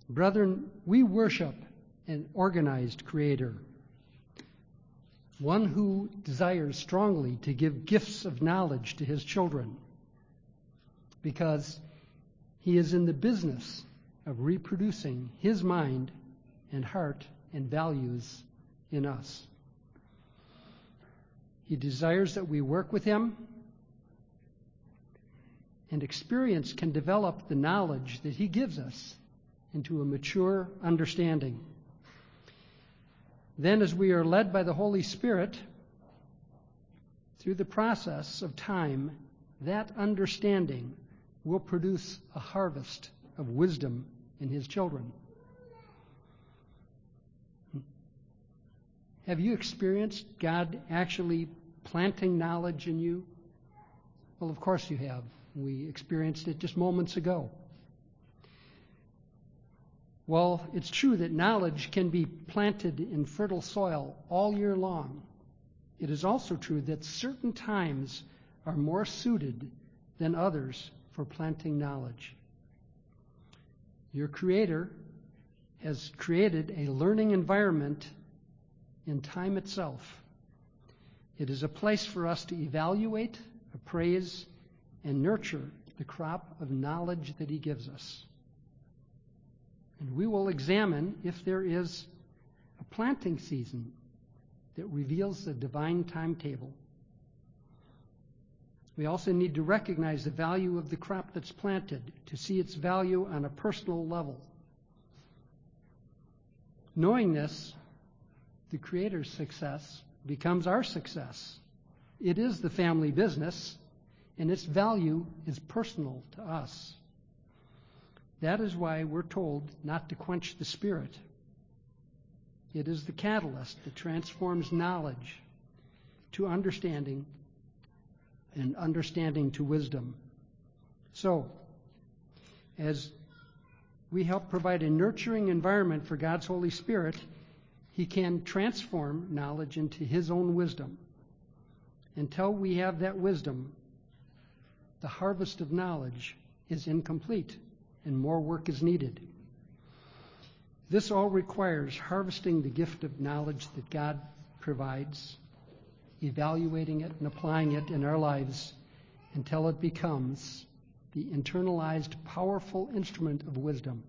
Brethren, we worship an organized Creator, one who desires strongly to give gifts of knowledge to his children, because he is in the business of reproducing his mind and heart and values in us. He desires that we work with him, and experience can develop the knowledge that he gives us into a mature understanding. Then, as we are led by the Holy Spirit through the process of time, that understanding will produce a harvest of wisdom in his children. Have you experienced God actually planting knowledge in you? Well, of course you have. We experienced it just moments ago. Well, it's true that knowledge can be planted in fertile soil all year long. It is also true that certain times are more suited than others for planting knowledge. Your Creator has created a learning environment in time itself. It is a place for us to evaluate, appraise, and nurture the crop of knowledge that he gives us. And we will examine if there is a planting season that reveals the divine timetable. We also need to recognize the value of the crop that's planted, to see its value on a personal level. Knowing this, the Creator's success becomes our success. It is the family business, and its value is personal to us. That is why we're told not to quench the Spirit. It is the catalyst that transforms knowledge to understanding and understanding to wisdom. So, as we help provide a nurturing environment for God's Holy Spirit, he can transform knowledge into his own wisdom. Until we have that wisdom, the harvest of knowledge is incomplete, and more work is needed. This all requires harvesting the gift of knowledge that God provides, evaluating it and applying it in our lives until it becomes the internalized, powerful instrument of wisdom.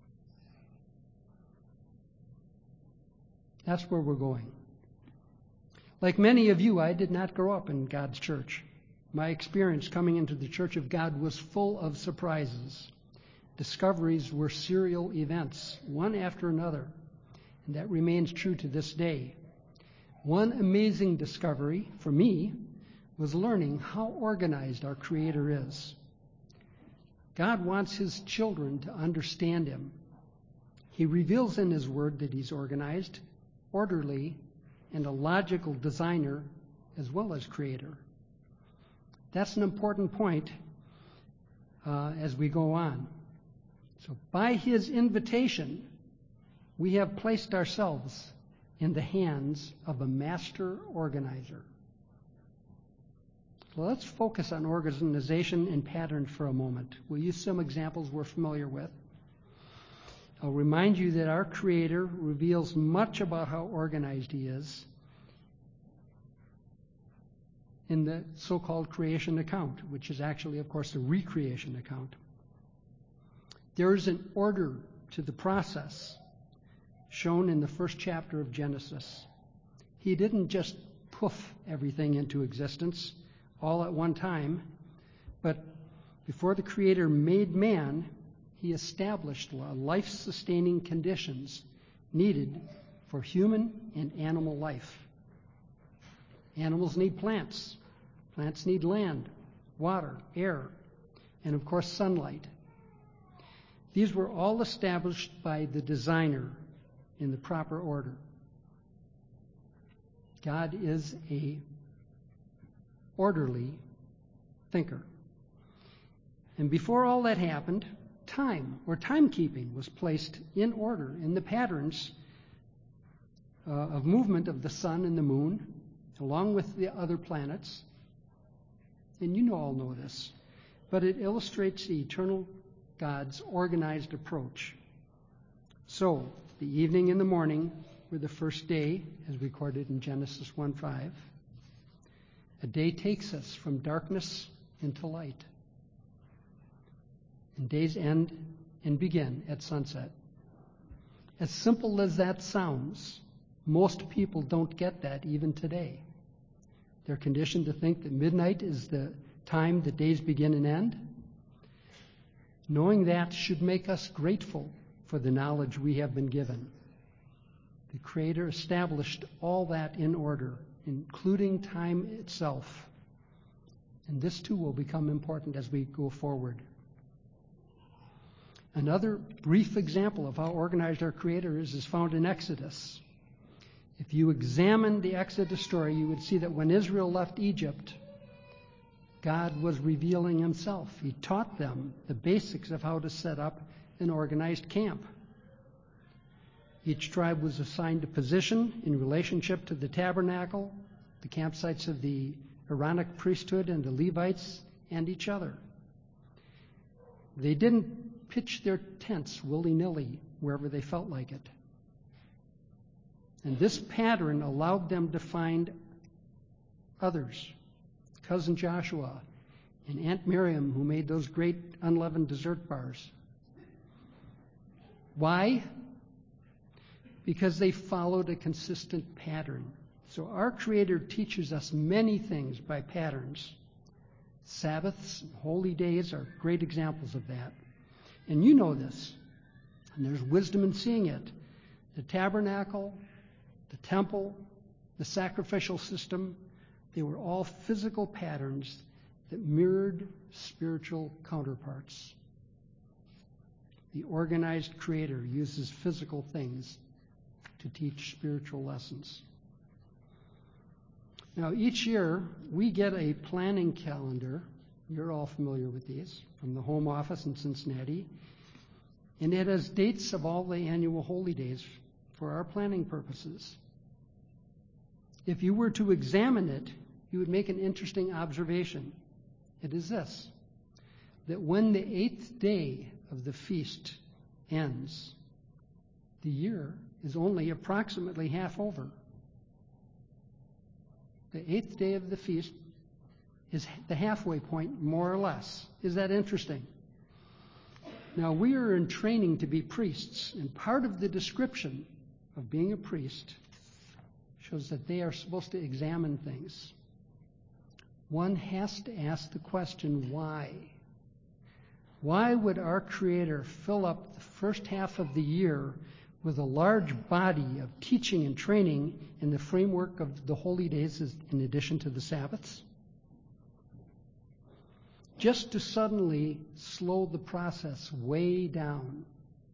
That's where we're going. Like many of you, I did not grow up in God's church. My experience coming into the Church of God was full of surprises. Discoveries were serial events, one after another, and that remains true to this day. One amazing discovery for me was learning how organized our Creator is. God wants his children to understand him. He reveals in his word that he's organized, orderly, and a logical designer as well as creator. That's an important point as we go on. So by his invitation, we have placed ourselves in the hands of a master organizer. So let's focus on organization and pattern for a moment. We'll use some examples we're familiar with. I'll remind you that our Creator reveals much about how organized he is in the so-called creation account, which is actually, of course, a recreation account. There is an order to the process shown in the first chapter of Genesis. He didn't just poof everything into existence all at one time, but before the Creator made man, he established life-sustaining conditions needed for human and animal life. Animals need plants. Plants need land, water, air, and of course sunlight. These were all established by the designer in the proper order. God is a orderly thinker. And before all that happened, time, or timekeeping, was placed in order in the patterns of movement of the sun and the moon, along with the other planets. And you all know this, but it illustrates the eternal God's organized approach. So, the evening and the morning were the first day, as recorded in Genesis 1:5. A day takes us from darkness into light. And days end and begin at sunset. As simple as that sounds, most people don't get that even today. They're conditioned to think that midnight is the time that days begin and end. Knowing that should make us grateful for the knowledge we have been given. The Creator established all that in order, including time itself. And this too will become important as we go forward. Another brief example of how organized our Creator is found in Exodus. If you examine the Exodus story, you would see that when Israel left Egypt, God was revealing himself. He taught them the basics of how to set up an organized camp. Each tribe was assigned a position in relationship to the tabernacle, the campsites of the Aaronic priesthood and the Levites, and each other. They didn't pitch their tents willy-nilly wherever they felt like it. And this pattern allowed them to find others, cousin Joshua and Aunt Miriam, who made those great unleavened dessert bars. Why? Because they followed a consistent pattern. So our Creator teaches us many things by patterns. Sabbaths and holy days are great examples of that. And you know this, and there's wisdom in seeing it. The tabernacle, the temple, the sacrificial system, they were all physical patterns that mirrored spiritual counterparts. The organized Creator uses physical things to teach spiritual lessons. Now, each year we get a planning calendar. You're all familiar with these from the home office in Cincinnati. And it has dates of all the annual holy days for our planning purposes. If you were to examine it, you would make an interesting observation. It is this, that when the 8th day of the feast ends, the year is only approximately half over. The 8th day of the feast is the halfway point, more or less. Is that interesting? Now, we are in training to be priests, and part of the description of being a priest shows that they are supposed to examine things. One has to ask the question, why? Why would our Creator fill up the first half of the year with a large body of teaching and training in the framework of the holy days in addition to the Sabbaths? Just to suddenly slow the process way down.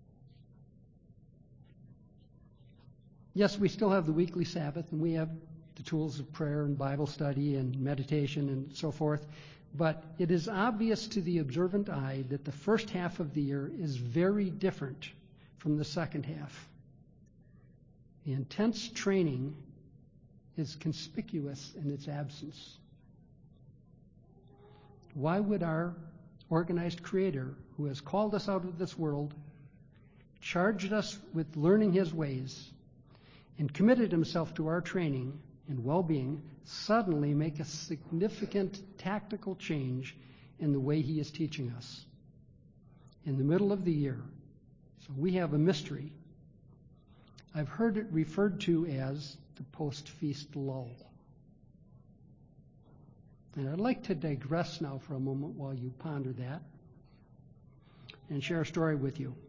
Yes, we still have the weekly Sabbath, and we have the tools of prayer and Bible study and meditation and so forth, but it is obvious to the observant eye that the first half of the year is very different from the second half. The intense training is conspicuous in its absence. Why would our organized Creator, who has called us out of this world, charged us with learning His ways, and committed Himself to our training and well-being, suddenly make a significant tactical change in the way He is teaching us in the middle of the year? So we have a mystery. I've heard it referred to as the post-feast lull. And I'd like to digress now for a moment while you ponder that and share a story with you.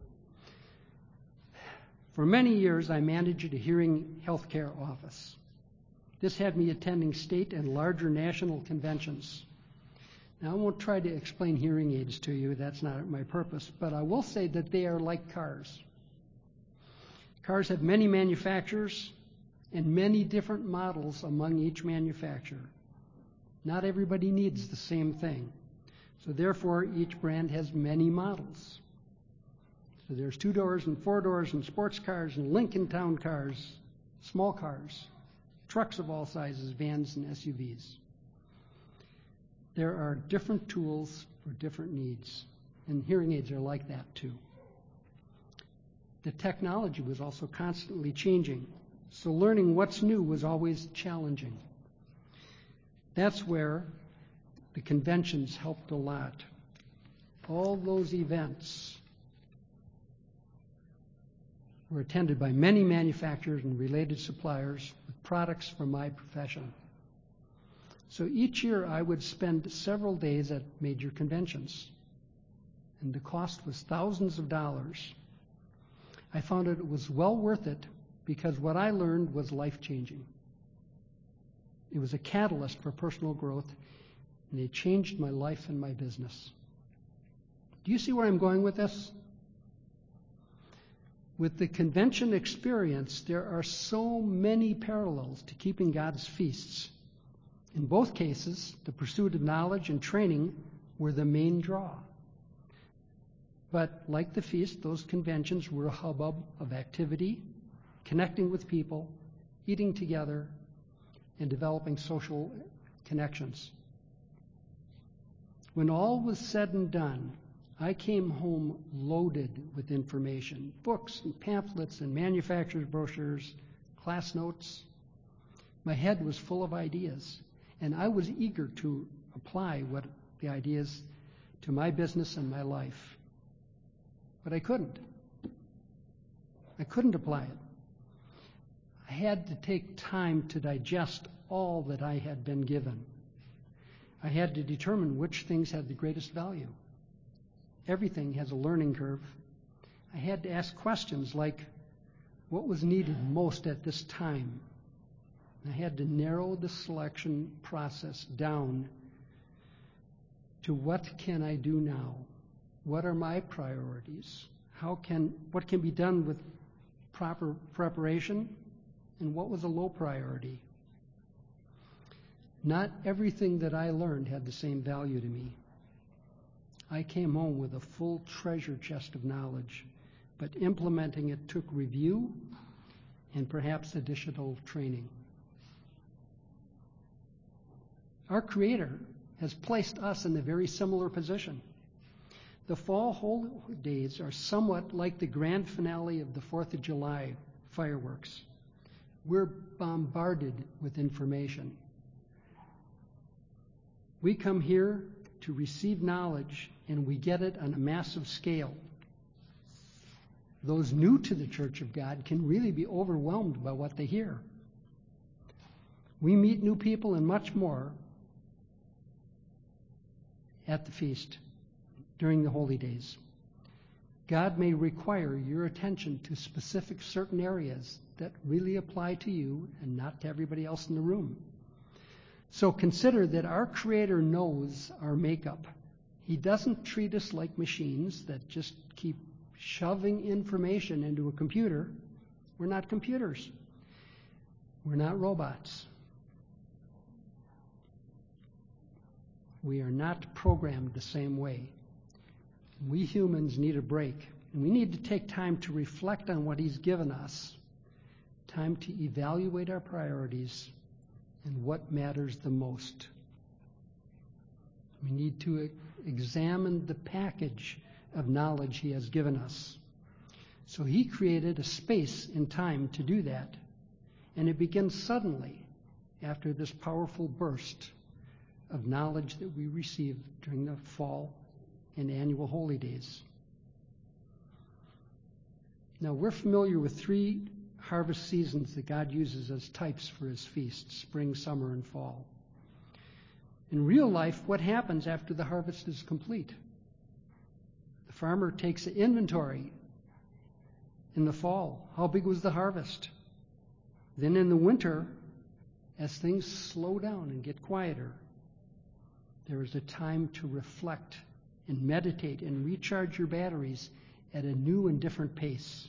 For many years, I managed a hearing healthcare office. This had me attending state and larger national conventions. Now, I won't try to explain hearing aids to you. That's not my purpose. But I will say that they are like cars. Cars have many manufacturers and many different models among each manufacturer. Not everybody needs the same thing. So therefore, each brand has many models. So there's 2 doors and 4 doors and sports cars and Lincoln Town cars, small cars, trucks of all sizes, vans and SUVs. There are different tools for different needs, and hearing aids are like that too. The technology was also constantly changing, so learning what's new was always challenging. That's where the conventions helped a lot. All those events were attended by many manufacturers and related suppliers with products from my profession. So each year I would spend several days at major conventions, and the cost was thousands of dollars. I found it was well worth it because what I learned was life-changing. It was a catalyst for personal growth, and it changed my life and my business. Do you see where I'm going with this? With the convention experience, there are so many parallels to keeping God's feasts. In both cases, the pursuit of knowledge and training were the main draw. But like the feast, those conventions were a hubbub of activity, connecting with people, eating together, and developing social connections. When all was said and done, I came home loaded with information, books and pamphlets and manufacturer's brochures, class notes. My head was full of ideas, and I was eager to apply the ideas to my business and my life. But I couldn't. I couldn't apply it. I had to take time to digest all that I had been given. I had to determine which things had the greatest value. Everything has a learning curve. I had to ask questions like, what was needed most at this time? I had to narrow the selection process down to what can I do now? What are my priorities? What can be done with proper preparation? And what was a low priority? Not everything that I learned had the same value to me. I came home with a full treasure chest of knowledge, but implementing it took review and perhaps additional training. Our Creator has placed us in a very similar position. The fall holidays are somewhat like the grand finale of the 4th of July fireworks. We're bombarded with information. We come here to receive knowledge, and we get it on a massive scale. Those new to the Church of God can really be overwhelmed by what they hear. We meet new people and much more at the feast during the holy days. God may require your attention to specific certain areas that really apply to you and not to everybody else in the room. So consider that our Creator knows our makeup. He doesn't treat us like machines that just keep shoving information into a computer. We're not computers. We're not robots. We are not programmed the same way. We humans need a break, and we need to take time to reflect on what He's given us, time to evaluate our priorities and what matters the most. We need to examine the package of knowledge He has given us. So He created a space in time to do that, and it begins suddenly after this powerful burst of knowledge that we receive during the fall and annual holy days. Now, we're familiar with 3 harvest seasons that God uses as types for His feasts: spring, summer, and fall. In real life, what happens after the harvest is complete? The farmer takes an inventory in the fall. How big was the harvest? Then in the winter, as things slow down and get quieter, there is a time to reflect and meditate and recharge your batteries at a new and different pace.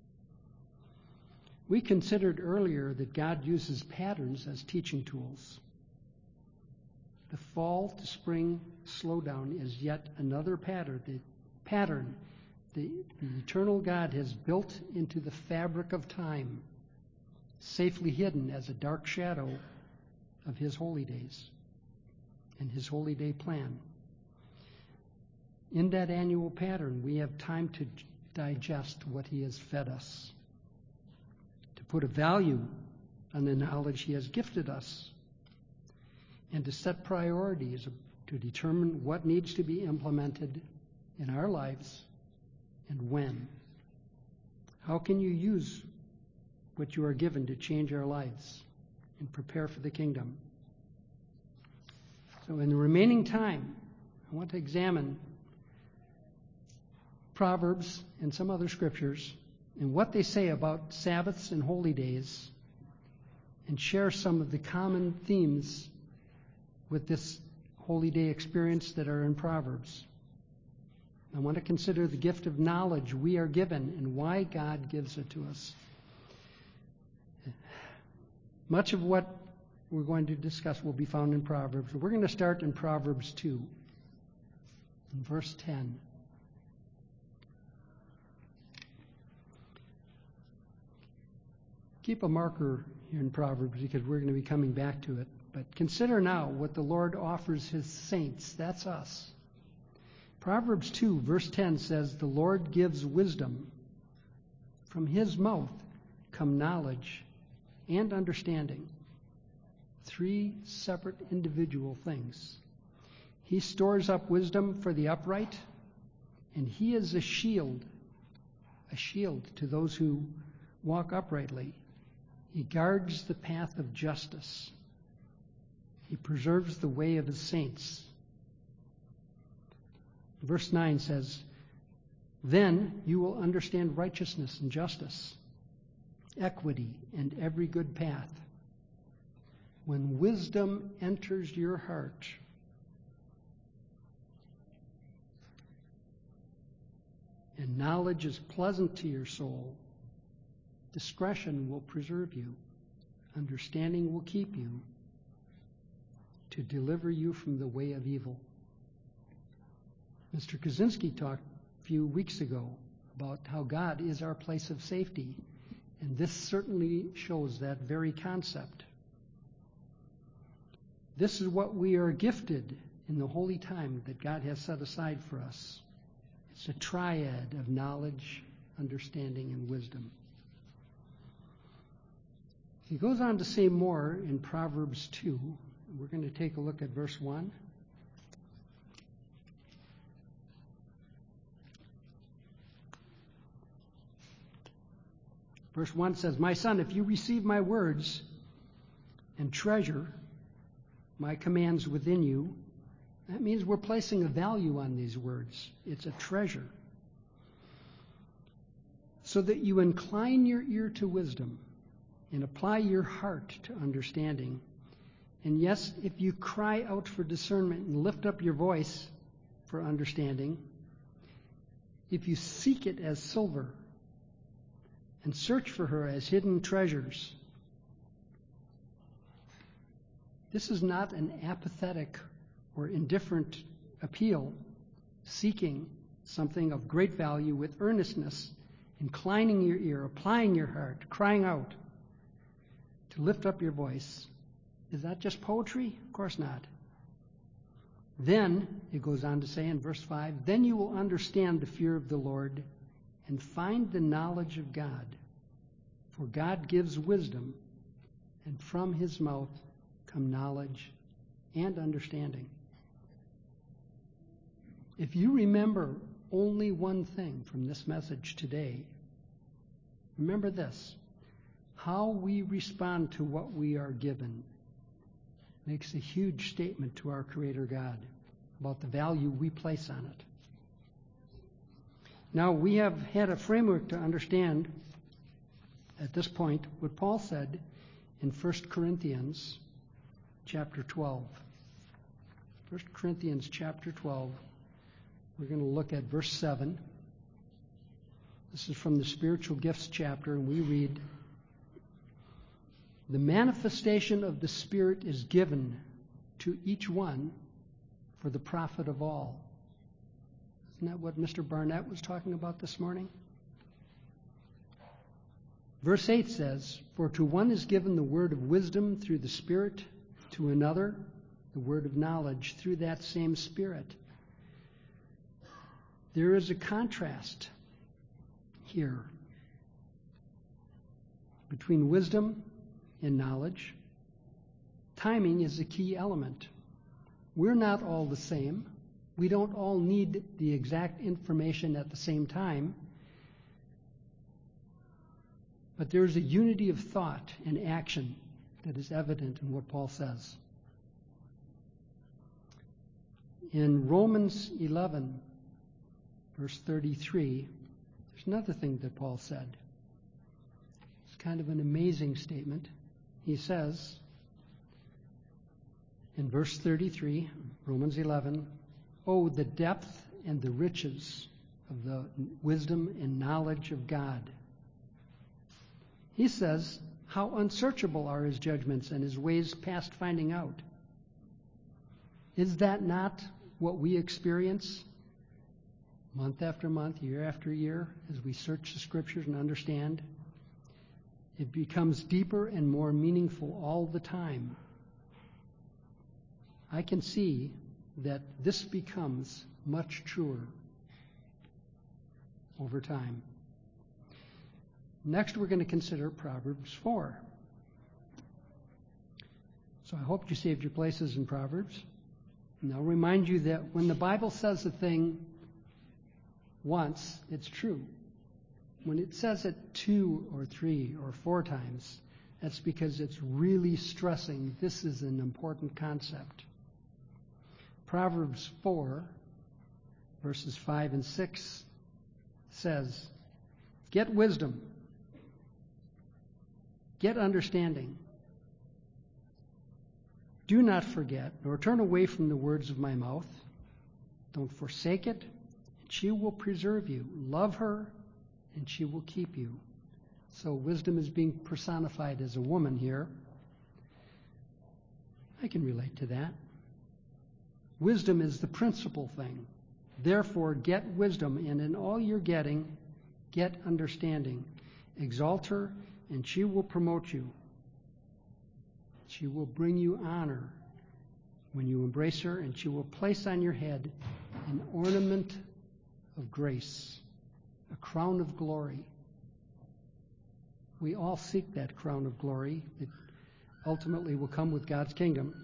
We considered earlier that God uses patterns as teaching tools. The fall to spring slowdown is yet another pattern. The eternal God has built into the fabric of time, safely hidden as a dark shadow of His holy days and His holy day plan. In that annual pattern, we have time to digest what he has fed us, to put a value on the knowledge he has gifted us, and to set priorities to determine what needs to be implemented in our lives and when. How can you use what you are given to change our lives and prepare for the kingdom? So in the remaining time, I want to examine Proverbs and some other scriptures and what they say about Sabbaths and holy days, and share some of the common themes with this holy day experience that are in Proverbs. I want to consider the gift of knowledge we are given and why God gives it to us. Much of what we're going to discuss will be found in Proverbs. We're going to start in Proverbs 2, in verse 10. Keep a marker here in Proverbs because we're going to be coming back to it. But consider now what the Lord offers his saints. That's us. Proverbs 2, verse 10 says, "The Lord gives wisdom. From his mouth come knowledge and understanding." Three separate individual things. He stores up wisdom for the upright, and he is a shield to those who walk uprightly. He guards the path of justice. He preserves the way of his saints. Verse 9 says, "Then you will understand righteousness and justice, equity and every good path. When wisdom enters your heart, and knowledge is pleasant to your soul, discretion will preserve you, understanding will keep you, to deliver you from the way of evil." Mr. Kaczynski talked a few weeks ago about how God is our place of safety, and this certainly shows that very concept. This is what we are gifted in the holy time that God has set aside for us. It's a triad of knowledge, understanding, and wisdom. He goes on to say more in Proverbs 2. We're going to take a look at verse 1. Verse 1 says, "My son, if you receive my words and treasure my commands within you," that means we're placing a value on these words. It's a treasure. "So that you incline your ear to wisdom and apply your heart to understanding. And yes, if you cry out for discernment and lift up your voice for understanding, if you seek it as silver and search for her as hidden treasures." This is not an apathetic or indifferent appeal, seeking something of great value with earnestness, inclining your ear, applying your heart, crying out, to lift up your voice. Is that just poetry? Of course not. Then, it goes on to say in verse 5, "Then you will understand the fear of the Lord and find the knowledge of God. For God gives wisdom, and from his mouth come knowledge and understanding." If you remember only one thing from this message today, remember this: how we respond to what we are given makes a huge statement to our Creator God about the value we place on it. Now, we have had a framework to understand at this point what Paul said in 1 Corinthians chapter 12. 1 Corinthians chapter 12, we're going to look at verse 7. This is from the spiritual gifts chapter, and we read, "The manifestation of the Spirit is given to each one for the profit of all." Isn't that what Mr. Barnett was talking about this morning? Verse 8 says, "For to one is given the word of wisdom through the Spirit, to another the word of knowledge through that same Spirit." There is a contrast here. Between wisdom and knowledge, timing is a key element. We're not all the same. We don't all need the exact information at the same time. But there's a unity of thought and action that is evident in what Paul says. In Romans 11, verse 33, there's another thing that Paul said. It's kind of an amazing statement. He says, in verse 33, Romans 11, "Oh, the depth and the riches of the wisdom and knowledge of God." He says, "How unsearchable are his judgments and his ways past finding out." Is that not what we experience month after month, year after year, as we search the Scriptures and understand? It becomes deeper and more meaningful all the time. I can see that this becomes much truer over time. Next, we're going to consider Proverbs 4. So I hope you saved your places in Proverbs. And I'll remind you that when the Bible says a thing once, it's true. When it says it 2 or 3 or 4 times, that's because it's really stressing this is an important concept. Proverbs 4, verses 5 and 6 says, "Get wisdom, get understanding. Do not forget, nor turn away from the words of my mouth. Don't forsake it, and she will preserve you. Love her, and she will keep you." So wisdom is being personified as a woman here. I can relate to that. Wisdom is the principal thing. Therefore, get wisdom, and in all you're getting, get understanding. Exalt her, and she will promote you. She will bring you honor when you embrace her, and she will place on your head an ornament of grace, a crown of glory. We all seek that crown of glory. It ultimately will come with God's kingdom.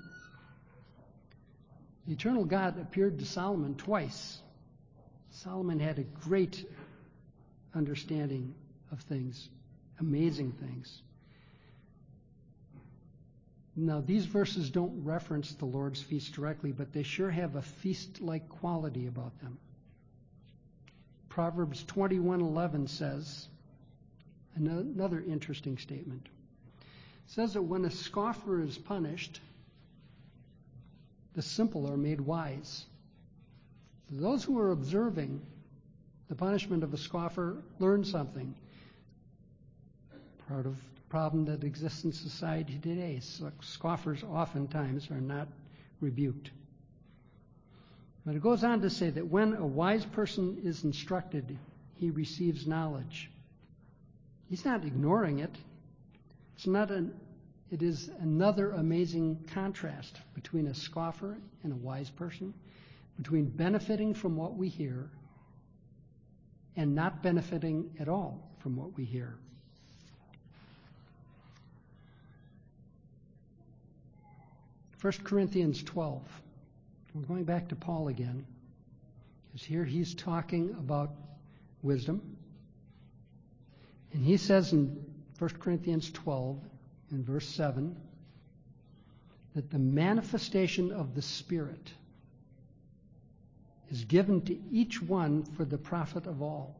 The eternal God appeared to Solomon twice. Solomon had a great understanding of things, amazing things. Now, these verses don't reference the Lord's feast directly, but they sure have a feast-like quality about them. Proverbs 21:11 says, another interesting statement. It says that when a scoffer is punished, the simple are made wise. Those who are observing the punishment of a scoffer learn something. Part of the problem that exists in society today, scoffers oftentimes are not rebuked. But it goes on to say that when a wise person is instructed, he receives knowledge. He's not ignoring it. It is another amazing contrast between a scoffer and a wise person, between benefiting from what we hear and not benefiting at all from what we hear. First Corinthians 12. We're going back to Paul again, because here he's talking about wisdom. And he says in 1 Corinthians 12, in verse 7, that the manifestation of the Spirit is given to each one for the profit of all.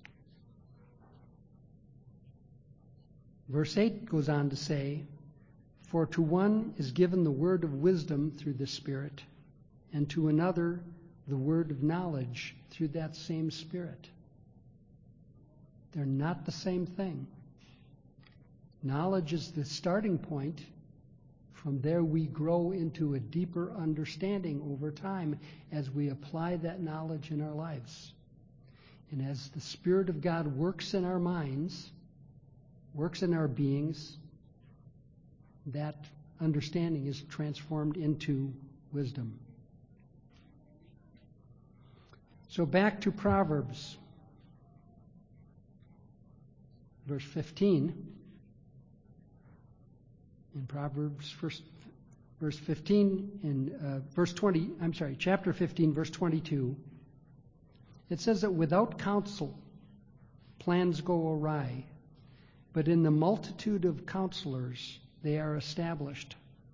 Verse 8 goes on to say, "For to one is given the word of wisdom through the Spirit, and to another the word of knowledge through that same Spirit." They're not the same thing. Knowledge is the starting point. From there we grow into a deeper understanding over time as we apply that knowledge in our lives. And as the Spirit of God works in our minds, works in our beings, that understanding is transformed into wisdom. So back to Proverbs. verse 15. In Proverbs, verse 15, in chapter 15, verse 22, it says that without counsel, plans go awry, but in the multitude of counselors, they are established.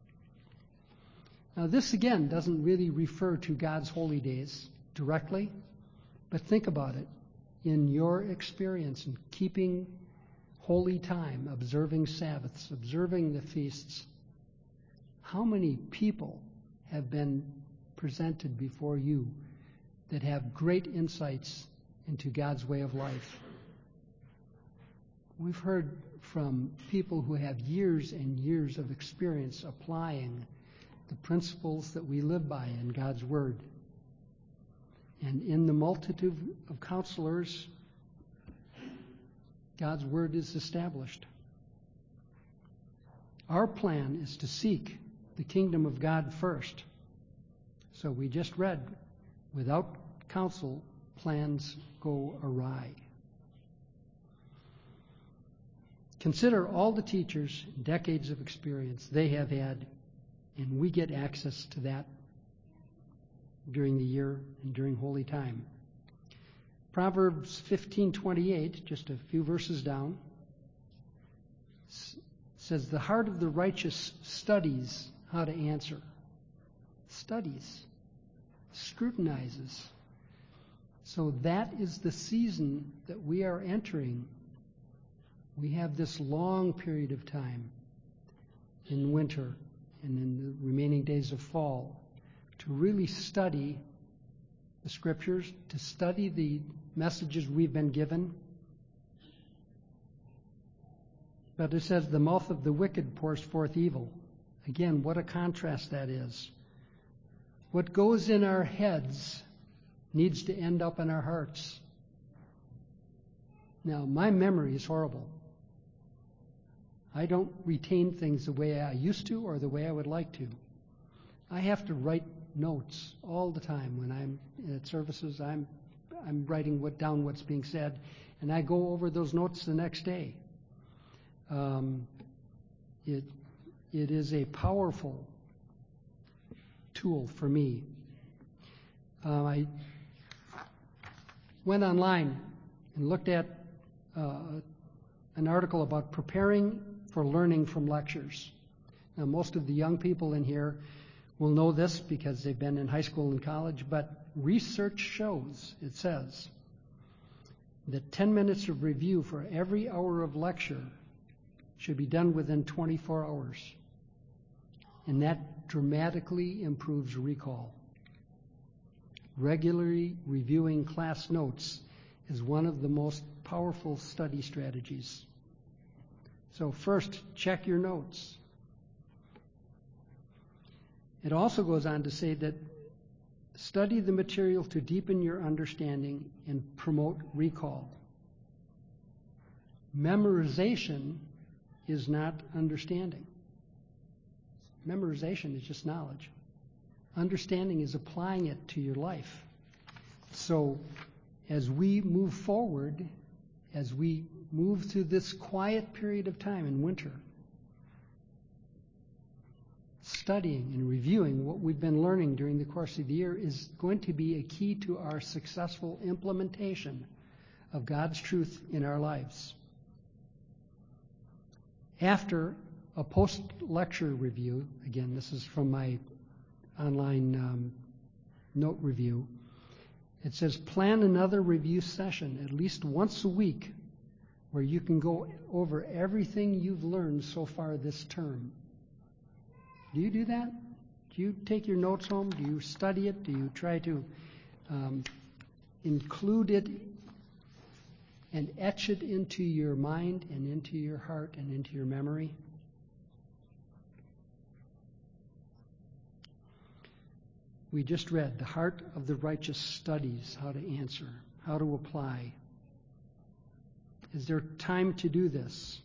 Now, this again doesn't really refer to God's holy days directly, but think about it. In your experience in keeping holy time, observing Sabbaths, observing the feasts, how many people have been presented before you that have great insights into God's way of life? We've heard from people who have years and years of experience applying the principles that we live by in God's Word. And in the multitude of counselors, God's Word is established. Our plan is to seek the kingdom of God first. So we just read, without counsel, plans go awry. Consider all the teachers, decades of experience they have had, and we get access to that during the year and during holy time. Proverbs 15:28, just a few verses down, says, "The heart of the righteous studies how to answer." Studies, scrutinizes. So that is the season that we are entering. We have this long period of time in winter and in the remaining days of fall to really study the Scriptures, to study the messages we've been given. But it says, the mouth of the wicked pours forth evil. Again, what a contrast that is. What goes in our heads needs to end up in our hearts. Now, my memory is horrible. I don't retain things the way I used to or the way I would like to. I have to write notes all the time. When I'm at services, I'm writing down what's being said, and I go over those notes the next day. It is a powerful tool for me. I went online and looked at an article about preparing for learning from lectures. Now, most of the young people in here will know this because they've been in high school and college, but research shows, it says, that 10 minutes of review for every hour of lecture should be done within 24 hours. And that dramatically improves recall. Regularly reviewing class notes is one of the most powerful study strategies. So first, check your notes. It also goes on to say that study the material to deepen your understanding and promote recall. Memorization is not understanding. Memorization is just knowledge. Understanding is applying it to your life. So as we move forward, as we move through this quiet period of time in winter, studying and reviewing what we've been learning during the course of the year is going to be a key to our successful implementation of God's truth in our lives. After a post-lecture review, again, this is from my online note review, it says plan another review session at least once a week where you can go over everything you've learned so far this term. Do you do that? Do you take your notes home? Do you study it? Do you try to include it and etch it into your mind and into your heart and into your memory? We just read, the heart of the righteous studies how to answer, how to apply. Is there time to do this?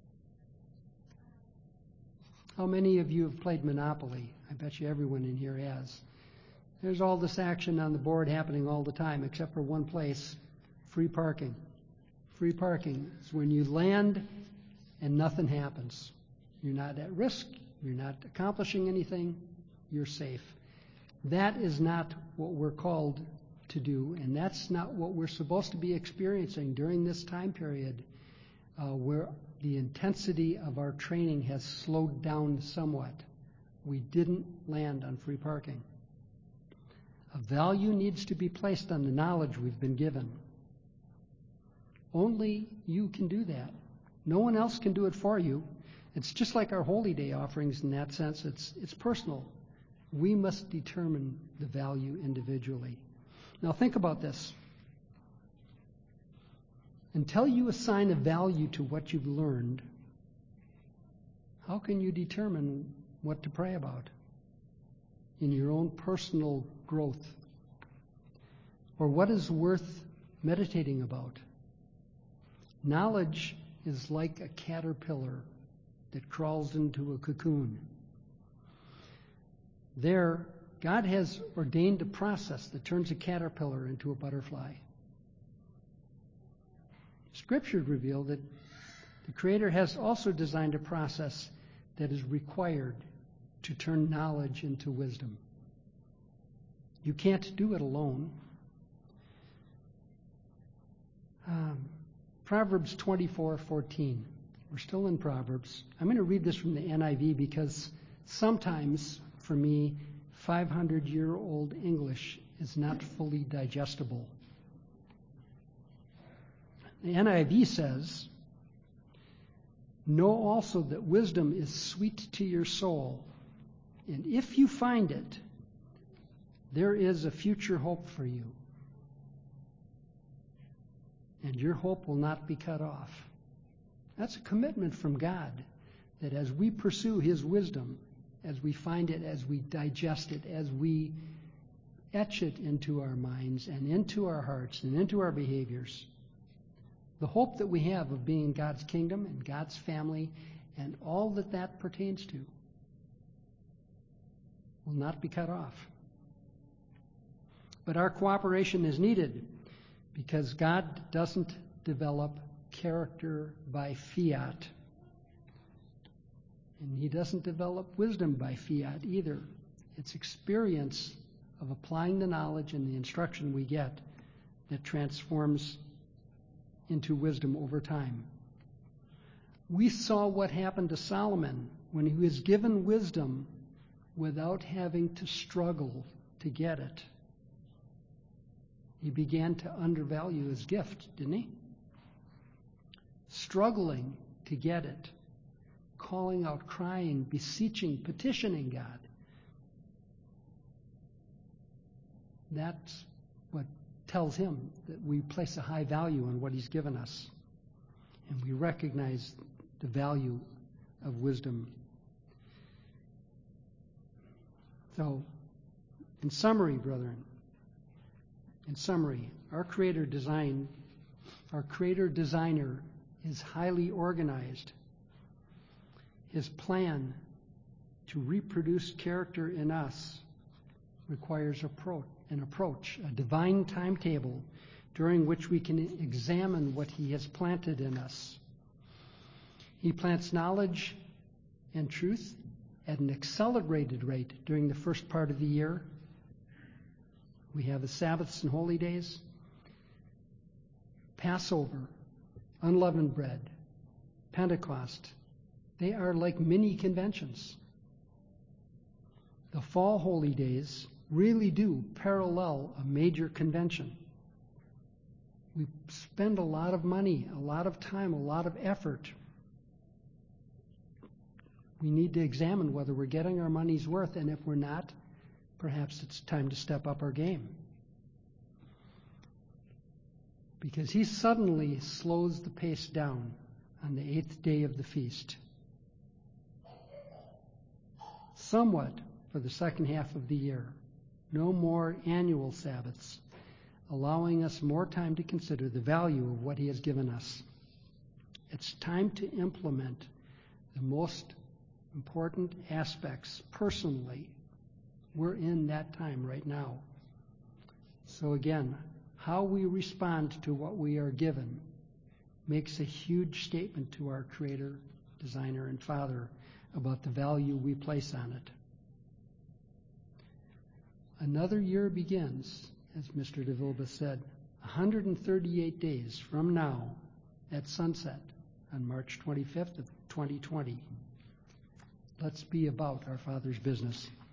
How many of you have played Monopoly? I bet you everyone in here has. There's all this action on the board happening all the time, except for one place, free parking. Free parking is when you land and nothing happens. You're not at risk. You're not accomplishing anything. You're safe. That is not what we're called to do, and that's not what we're supposed to be experiencing during this time period where the intensity of our training has slowed down somewhat. We didn't land on free parking. A value needs to be placed on the knowledge we've been given. Only you can do that. No one else can do it for you. It's just like our Holy Day offerings in that sense. It's personal. We must determine the value individually. Now think about this. Until you assign a value to what you've learned, how can you determine what to pray about in your own personal growth? Or what is worth meditating about? Knowledge is like a caterpillar that crawls into a cocoon. There, God has ordained a process that turns a caterpillar into a butterfly. Scripture revealed that the Creator has also designed a process that is required to turn knowledge into wisdom. You can't do it alone. Proverbs 24:14. We're still in Proverbs. I'm going to read this from the NIV because sometimes, for me, 500-year-old English is not fully digestible. The NIV says, "Know also that wisdom is sweet to your soul, and if you find it, there is a future hope for you, and your hope will not be cut off." That's a commitment from God, that as we pursue His wisdom, as we find it, as we digest it, as we etch it into our minds and into our hearts and into our behaviors, the hope that we have of being in God's kingdom and God's family and all that that pertains to will not be cut off. But our cooperation is needed because God doesn't develop character by fiat. And He doesn't develop wisdom by fiat either. It's experience of applying the knowledge and the instruction we get that transforms into wisdom over time. We saw what happened to Solomon when he was given wisdom without having to struggle to get it. He began to undervalue his gift, didn't he? Struggling to get it, calling out, crying, beseeching, petitioning God. That's what tells him that we place a high value on what He's given us, and we recognize the value of wisdom. So, in summary, brethren, our Creator Designer is highly organized. His plan to reproduce character in us requires an approach, a divine timetable during which we can examine what He has planted in us. He plants knowledge and truth at an accelerated rate during the first part of the year. We have the Sabbaths and holy days, Passover, unleavened bread, Pentecost. They are like mini conventions. The fall holy days really do parallel a major convention. We spend a lot of money, a lot of time, a lot of effort. We need to examine whether we're getting our money's worth, and if we're not, perhaps it's time to step up our game. Because He suddenly slows the pace down on the 8th day of the feast. Somewhat for the second half of the year. No more annual Sabbaths, allowing us more time to consider the value of what He has given us. It's time to implement the most important aspects personally. We're in that time right now. So again, how we respond to what we are given makes a huge statement to our Creator, Designer, and Father about the value we place on it. Another year begins, as Mr. DeVilbiss said, 138 days from now at sunset on March 25th of 2020. Let's be about our Father's business.